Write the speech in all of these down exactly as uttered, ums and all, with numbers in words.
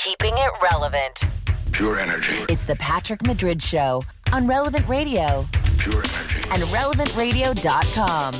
keeping it relevant. Pure energy. It's the Patrick Madrid Show on Relevant Radio. Pure energy. And relevant radio dot com.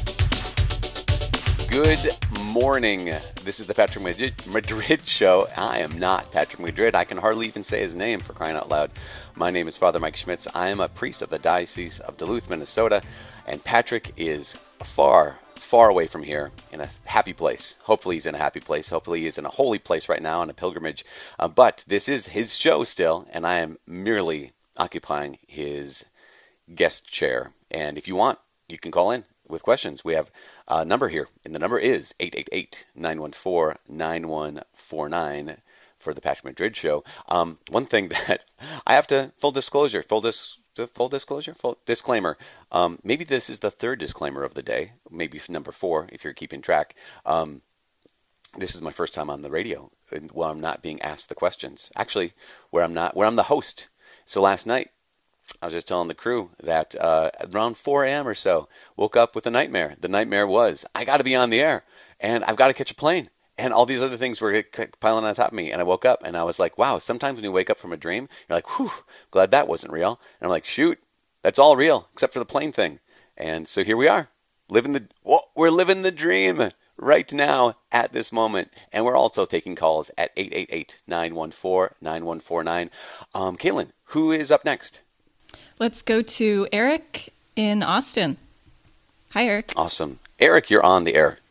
Good morning. This is the Patrick Madrid, Madrid Show. I am not Patrick Madrid. I can hardly even say his name, for crying out loud. My name is Father Mike Schmitz. I am a priest of the Diocese of Duluth, Minnesota. And Patrick is far, far away from here in a happy place. Hopefully he's in a happy place. Hopefully he's in a holy place right now on a pilgrimage. Uh, but this is his show still, and I am merely occupying his guest chair. And if you want, you can call in with questions. We have a number here, and the number is eight eight eight, nine one four, nine one four nine for the Patrick Madrid Show. Um, one thing that I have to, full disclosure, full dis, full disclosure, full disclaimer. Um, maybe this is the third disclaimer of the day, maybe number four if you're keeping track. Um, this is my first time on the radio where I'm not being asked the questions. Actually, where I'm not, where I'm the host. So last night, I was just telling the crew that uh, around four a.m. or so, woke up with a nightmare. The nightmare was, I got to be on the air, and I've got to catch a plane. And all these other things were piling on top of me. And I woke up, and I was like, wow, sometimes when you wake up from a dream, you're like, whew, glad that wasn't real. And I'm like, shoot, that's all real, except for the plane thing. And so here we are, living the, whoa, we're living the dream right now at this moment. And we're also taking calls at eight eight eight, nine one four, nine one four nine. Um, Caitlin, who is up next? Let's go to Eric in Austin. Hi, Eric. Awesome. Eric, you're on the air.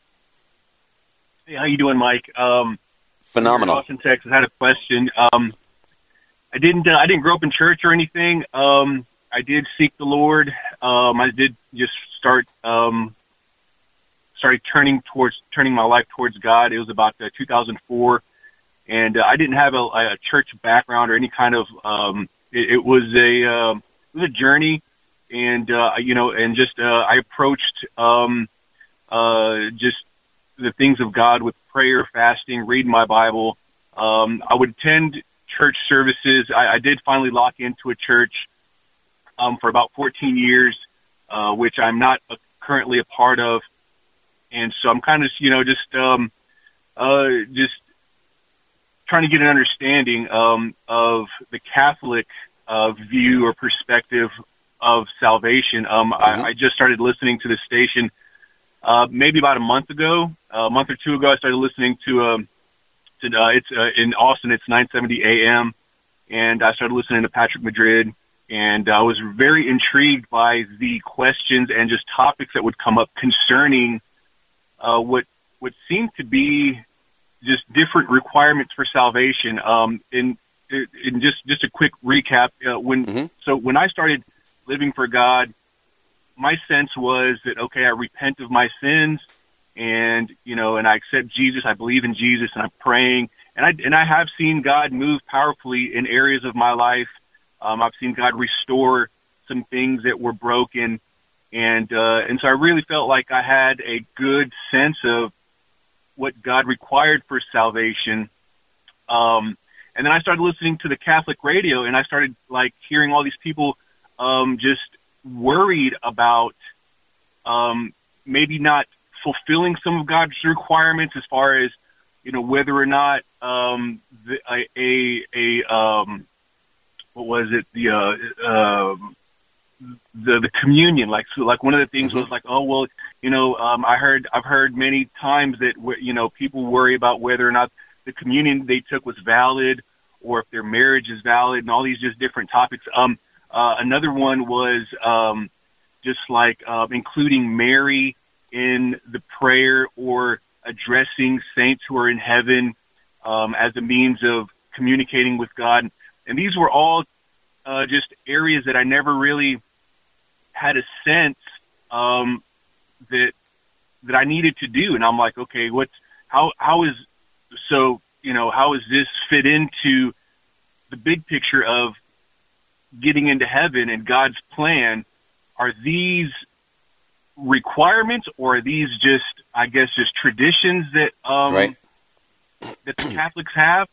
Hey, how you doing, Mike? Um, Phenomenal. Austin, Texas. I had a question. Um, I didn't. Uh, I didn't grow up in church or anything. Um, I did seek the Lord. Um, I did just start. Um, started turning towards turning my life towards God. It was about uh, two thousand four, and uh, I didn't have a, a church background or any kind of. Um, it, it was a. Uh, it was a journey, and uh, you know, and just uh, I approached um, uh, just. the things of God with prayer, fasting, reading my Bible. Um, I would attend church services. I, I did finally lock into a church um, for about fourteen years, uh, which I'm not a, currently a part of. And so I'm kind of, you know, just um, uh, just trying to get an understanding um, of the Catholic uh, view or perspective of salvation. Um, mm-hmm. I, I just started listening to the station Uh, maybe about a month ago, uh, a month or two ago, I started listening to, um, to uh, it's uh, in Austin, it's nine seventy a.m., and I started listening to Patrick Madrid, and I was very intrigued by the questions and just topics that would come up concerning uh, what what seemed to be just different requirements for salvation. Um, in, in just just a quick recap, uh, when mm-hmm. so when I started living for God, my sense was that, okay, I repent of my sins and, you know, and I accept Jesus. I believe in Jesus and I'm praying. And I, and I have seen God move powerfully in areas of my life. Um, I've seen God restore some things that were broken. And, uh, and so I really felt like I had a good sense of what God required for salvation. Um, and then I started listening to the Catholic radio and I started like hearing all these people, um, just, worried about um, maybe not fulfilling some of God's requirements as far as, you know, whether or not um, the, a, a, a um, what was it, the, uh, uh, the, the communion, like, so like one of the things mm-hmm. was like, oh, well, you know, um, I heard, I've heard many times that, you know, people worry about whether or not the communion they took was valid or if their marriage is valid and all these just different topics. Um, Uh, another one was um, just like uh, including Mary in the prayer or addressing saints who are in heaven um, as a means of communicating with God. And these were all uh, just areas that I never really had a sense um, that that I needed to do. And I'm like, okay, what's how how is so you know how does this fit into the big picture of getting into heaven and God's plan? Are these requirements or are these just, I guess, just traditions that um, right. that the Catholics have?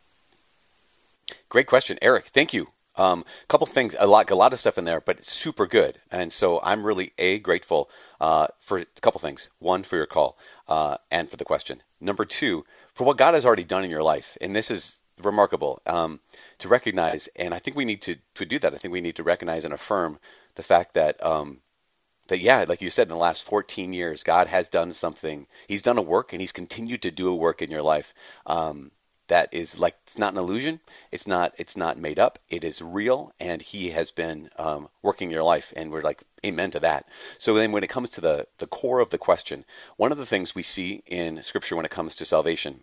Great question, Eric. Thank you. A um, couple things, a lot, a lot of stuff in there, but it's super good. And so I'm really a grateful uh, for a couple things. One, for your call uh, and for the question. Number two, for what God has already done in your life. And this is remarkable um, to recognize. And I think we need to, to do that. I think we need to recognize and affirm the fact that, um, that, yeah, like you said, in the last fourteen years, God has done something. He's done a work, and he's continued to do a work in your life. Um, that is like, it's not an illusion. It's not, it's not made up. It is real. And he has been um, working in your life. And we're like, amen to that. So then when it comes to the, the core of the question, one of the things we see in Scripture when it comes to salvation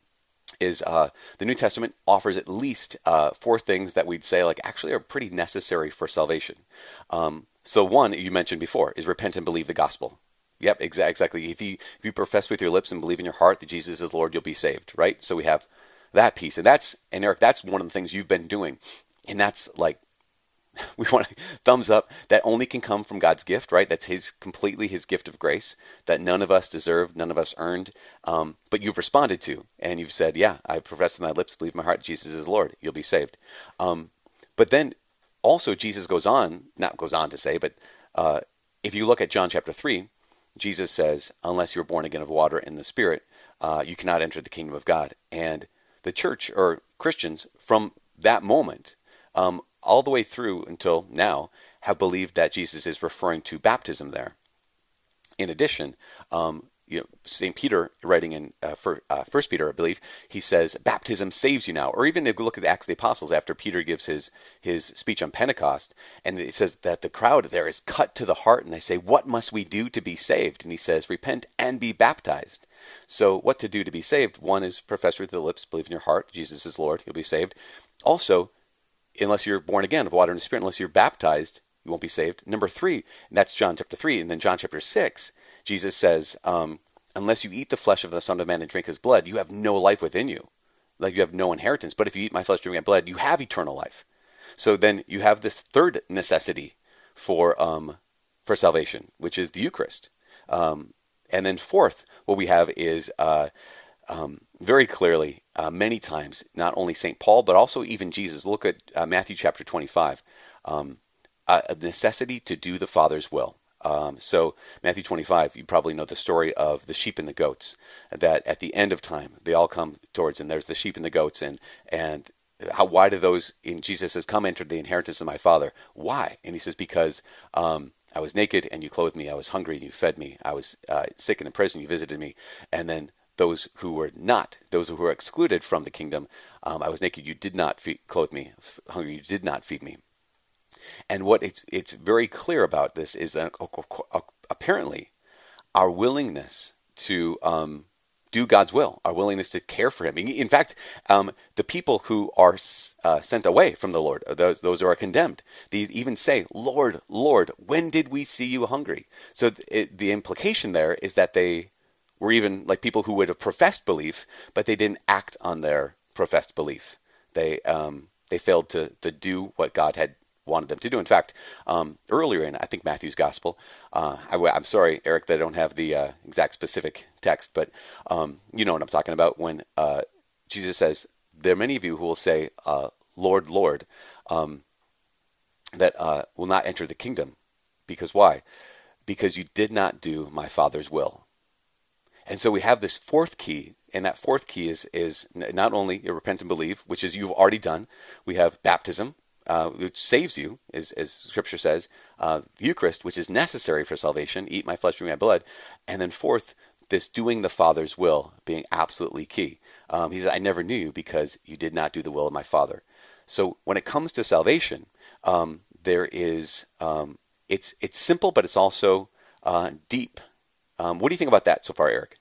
is uh, the New Testament offers at least uh, four things that we'd say like actually are pretty necessary for salvation. Um, so one you mentioned before is repent and believe the gospel. Yep, exa- exactly. If you if you profess with your lips and believe in your heart that Jesus is Lord, you'll be saved, right? So we have that piece, and that's and Eric, that's one of the things you've been doing, and that's like we want to thumbs up. That only can come from God's gift, right? That's His completely His gift of grace that none of us deserved, none of us earned, um, but you've responded to, and you've said, "Yeah, I profess with my lips, believe in my heart, Jesus is Lord, you'll be saved." Um, but then also Jesus goes on, not goes on to say, but uh, if you look at John chapter three. Jesus says, unless you're born again of water and the Spirit, uh, you cannot enter the kingdom of God. And the church, or Christians, from that moment um, all the way through until now, have believed that Jesus is referring to baptism there. In addition, um, you know, Saint Peter, writing in uh, for, uh, First Peter, I believe, he says, baptism saves you now. Or even if you look at the Acts of the Apostles, after Peter gives his, his speech on Pentecost, and it says that the crowd there is cut to the heart, and they say, what must we do to be saved? And he says, repent and be baptized. So what to do to be saved? One is profess with the lips, believe in your heart, Jesus is Lord, you'll be saved. Also, unless you're born again of water and the Spirit, unless you're baptized, you won't be saved. Number three, and that's John chapter three, and then John chapter six, Jesus says, um, unless you eat the flesh of the Son of Man and drink his blood, you have no life within you. Like you have no inheritance. But if you eat my flesh, drink my blood, you have eternal life. So then you have this third necessity for um, for salvation, which is the Eucharist. Um, and then fourth, what we have is uh, um, very clearly, uh, many times, not only Saint Paul, but also even Jesus. Look at uh, Matthew chapter twenty-five. Um, a necessity to do the Father's will. Um, so Matthew twenty-five, you probably know the story of the sheep and the goats, that at the end of time, they all come towards, and there's the sheep and the goats, and and how, why do those, in Jesus says, come enter the inheritance of my Father. Why? And he says, because um, I was naked and you clothed me, I was hungry and you fed me, I was uh, sick and in prison, you visited me, and then those who were not, those who were excluded from the kingdom, um, I was naked, you did not feed, clothe me, hungry, you did not feed me. And what it's it's very clear about this is that apparently our willingness to um, do God's will, our willingness to care for Him. In fact, um, the people who are uh, sent away from the Lord, those those who are condemned, they even say, "Lord, Lord, when did we see you hungry?" So it, the implication there is that they were even like people who would have professed belief, but they didn't act on their professed belief. They um, they failed to to do what God had wanted them to do. In fact, um, earlier in, I think, Matthew's Gospel, uh, I, I'm sorry, Eric, that I don't have the uh, exact specific text, but um, you know what I'm talking about when uh, Jesus says, there are many of you who will say, uh, Lord, Lord, um, that uh, will not enter the kingdom. Because why? Because you did not do my Father's will. And so we have this fourth key, and that fourth key is, is not only repent and believe, which is you've already done. We have baptism, Uh, which saves you, as, as Scripture says, uh, the Eucharist, which is necessary for salvation, eat my flesh, drink my blood, and then fourth, this doing the Father's will being absolutely key. Um, he says, I never knew you because you did not do the will of my Father. So when it comes to salvation, um, there is, um, it's it's simple, but it's also uh, deep. Um, what do you think about that so far, Eric?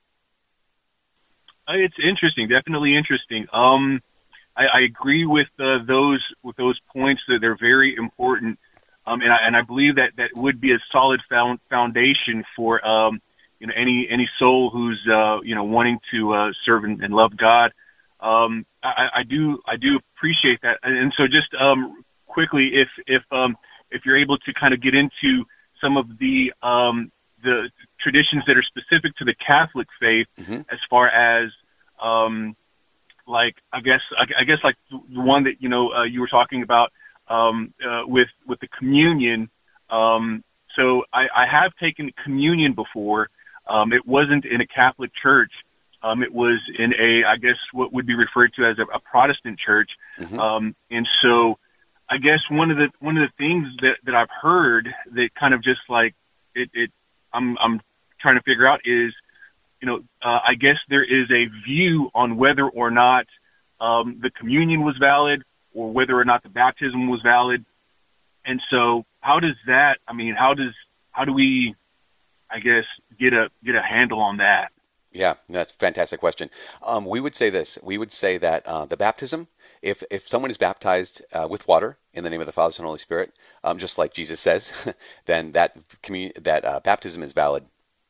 Uh, it's interesting, definitely interesting. Um, I, I agree with uh, those with those points that they're very important, um, and I and I believe that that would be a solid found, foundation for um, you know any any soul who's uh, you know wanting to uh, serve and, and love God. Um, I, I do I do appreciate that, and so just um, quickly, if if um, if you're able to kind of get into some of the um, the traditions that are specific to the Catholic faith, mm-hmm. as far as um, like I guess I guess like the one that you know uh, you were talking about um, uh, with with the communion. Um, so I, I have taken communion before. Um, it wasn't in a Catholic church, Um, it was in a, I guess, what would be referred to as a, a Protestant church. Mm-hmm. Um, and so I guess one of the one of the things that, that I've heard that kind of just like it, it I'm I'm trying to figure out is, you know, uh, I guess there is a view on whether or not um, the communion was valid or whether or not the baptism was valid. And so how does that, I mean, how does, how do we, I guess, get a, get a handle on that? Yeah, that's a fantastic question. Um, we would say this. We would say that uh, the baptism, if if someone is baptized uh, with water in the name of the Father, Son, and Holy Spirit, um, just like Jesus says, then that commun- that uh, baptism is valid.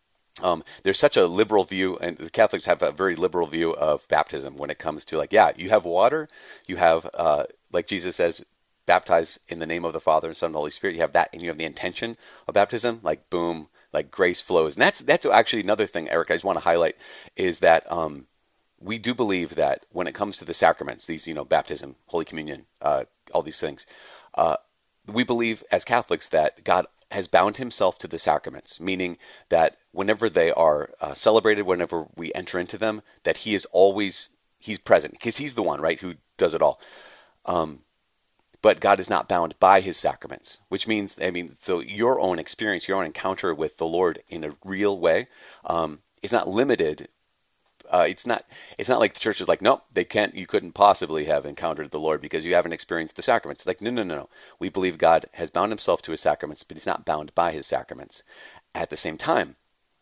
Um, there's such a liberal view, and the Catholics have a very liberal view of baptism when it comes to like, yeah, you have water, you have, uh, like Jesus says, baptized in the name of the Father, Son, and Holy Spirit. You have that, and you have the intention of baptism, like boom, like grace flows. And that's that's actually another thing, Eric, I just want to highlight, is that um, we do believe that when it comes to the sacraments, these, you know, baptism, Holy Communion, uh, all these things, uh, we believe as Catholics that God has bound himself to the sacraments, meaning that whenever they are uh, celebrated, whenever we enter into them, that he is always, he's present, because he's the one, right, who does it all. Um, but God is not bound by his sacraments, which means, I mean, so your own experience, your own encounter with the Lord in a real way um, is not limited. Uh, it's not. It's not like the church is like, nope, they can't. You couldn't possibly have encountered the Lord because you haven't experienced the sacraments. It's like, no, no, no, no. We believe God has bound himself to his sacraments, but he's not bound by his sacraments. At the same time,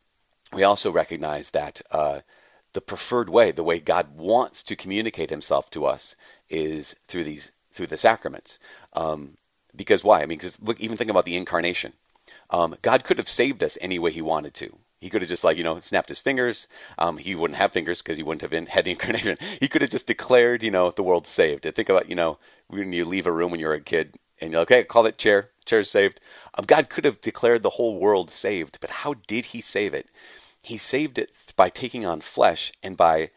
we also recognize that uh, the preferred way, the way God wants to communicate himself to us, is through these through the sacraments. Um, because why? I mean, because look, even think about the incarnation. Um, God could have saved us any way he wanted to. He could have just like, you know, snapped his fingers. Um, he wouldn't have fingers because he wouldn't have been, had the incarnation. He could have just declared, you know, the world saved. And think about, you know, when you leave a room when you're a kid and you're like, okay, call it chair, chair's saved. Um, God could have declared the whole world saved, but how did he save it? He saved it by taking on flesh and by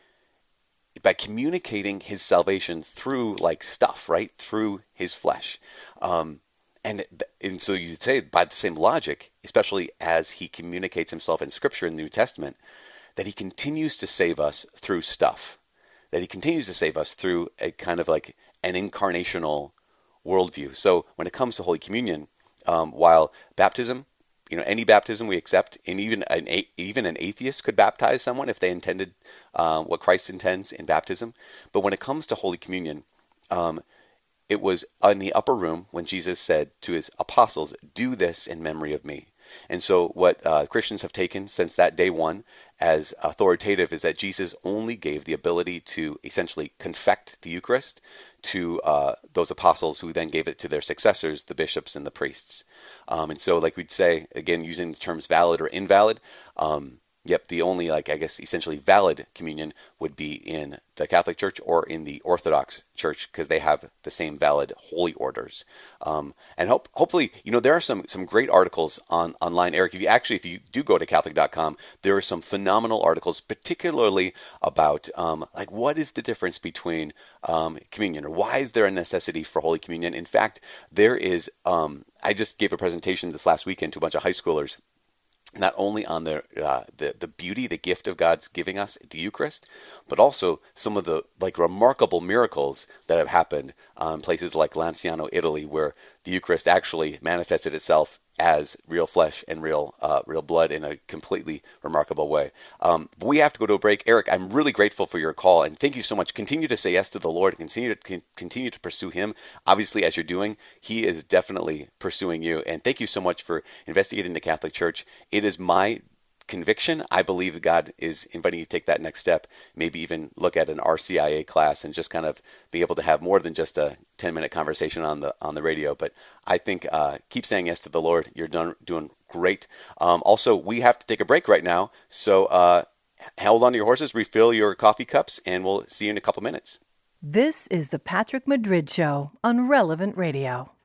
by communicating his salvation through like stuff, right? Through his flesh. Um, And and so you'd say by the same logic, especially as he communicates himself in Scripture in the New Testament, that he continues to save us through stuff, that he continues to save us through a kind of like an incarnational worldview. So when it comes to Holy Communion, um, while baptism, you know, any baptism we accept, and even an even an atheist could baptize someone if they intended uh, what Christ intends in baptism. But when it comes to Holy Communion, um, it was in the upper room when Jesus said to his apostles, do this in memory of me. And so what uh, Christians have taken since that day one as authoritative is that Jesus only gave the ability to essentially confect the Eucharist to uh, those apostles who then gave it to their successors, the bishops and the priests. Um, and so like we'd say, again, using the terms valid or invalid, um, Yep, the only, like, I guess, essentially valid communion would be in the Catholic Church or in the Orthodox Church because they have the same valid holy orders. Um, and hope, hopefully, you know, there are some, some great articles on online. Eric, if you actually, if you do go to Catholic dot com, there are some phenomenal articles, particularly about, um, like, what is the difference between um, communion, or why is there a necessity for Holy Communion? In fact, there is, um, I just gave a presentation this last weekend to a bunch of high schoolers, not only on the, uh, the the beauty, the gift of God's giving us, the Eucharist, but also some of the like remarkable miracles that have happened um, in places like Lanciano, Italy, where the Eucharist actually manifested itself as real flesh and real uh, real blood in a completely remarkable way. Um, but we have to go to a break. Eric, I'm really grateful for your call, and thank you so much. Continue to say yes to the Lord, and continue to con- continue to pursue Him. Obviously, as you're doing, He is definitely pursuing you. And thank you so much for investigating the Catholic Church. It is my conviction. I believe that God is inviting you to take that next step, maybe even look at an R C I A class and just kind of be able to have more than just a ten minute conversation on the on the radio. But I think uh, keep saying yes to the Lord. You're done, doing great. Um, also, we have to take a break right now. So uh, hold on to your horses, refill your coffee cups, and we'll see you in a couple minutes. This is the Patrick Madrid Show on Relevant Radio.